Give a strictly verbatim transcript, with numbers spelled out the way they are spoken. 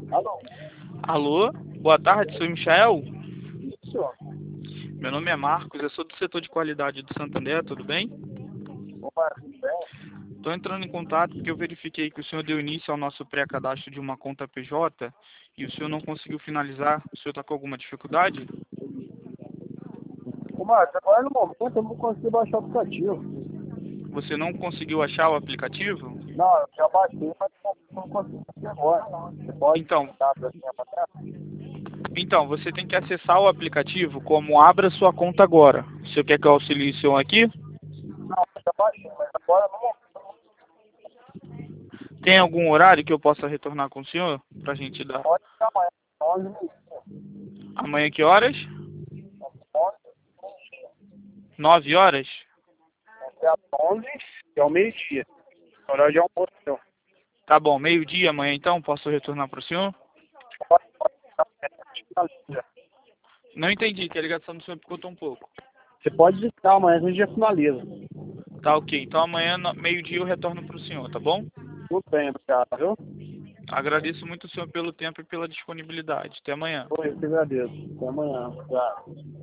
Alô? Alô, boa tarde, sou o Michael. Isso. Meu nome é Marcos, eu sou do setor de qualidade do Santander, tudo bem? Opa, tudo bem? Estou entrando em contato porque eu verifiquei que o senhor deu início ao nosso pré-cadastro de uma conta P J e o senhor não conseguiu finalizar. O senhor está com alguma dificuldade? Ô, Marcos, agora no momento eu não consigo baixar o aplicativo. Você não conseguiu achar o aplicativo? Não, eu já baixei, mas não consigo fazer agora. Você pode Então, dar pra mim amanhã? então, você tem que acessar o aplicativo como Abra Sua Conta Agora. O senhor quer que eu auxilie o senhor aqui? Não, eu já baixei, mas agora no momento. Tem algum horário que eu possa retornar com o senhor? Para a gente dar. Pode ser amanhã, onze meio-dia. Amanhã que horas? onze, Nove horas? até às onze, que é o meio-dia. Horário de almoço, então. Tá bom, meio-dia amanhã então, posso retornar para o senhor? Pode, pode ficar amanhã, finaliza. Não entendi, que a ligação do senhor picotou um pouco. Você pode visitar amanhã, que a gente já finaliza. Tá ok, então amanhã, no- meio-dia, eu retorno para o senhor, tá bom? Tudo bem, obrigado, viu? Agradeço muito o senhor pelo tempo e pela disponibilidade. Até amanhã. Oi, eu que agradeço. Até amanhã. Obrigado.